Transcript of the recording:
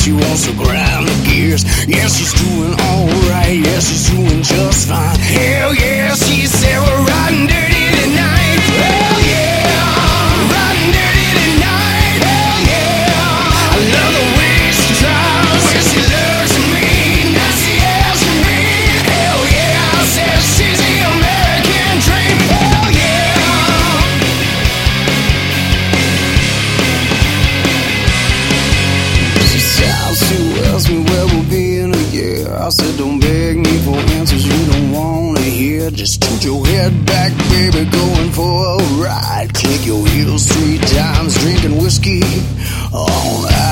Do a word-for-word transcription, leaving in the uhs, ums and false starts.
she wants to grind the gears. Yeah, she's doing alright, yeah, she's doing just fine. Hell yeah, she said we're riding dirty tonight. Hell yeah, riding dirty tonight. Hell yeah, I love the way she drives, when she looks at me, now she asks me. Hell yeah, says she's the American dream. Hell yeah. She stops to ask me where we'll be in a year. I said don't beg me for answers you don't wanna hear. Just tilt your head back, baby, going for a ride. Click your heels three times, drinking whiskey all night.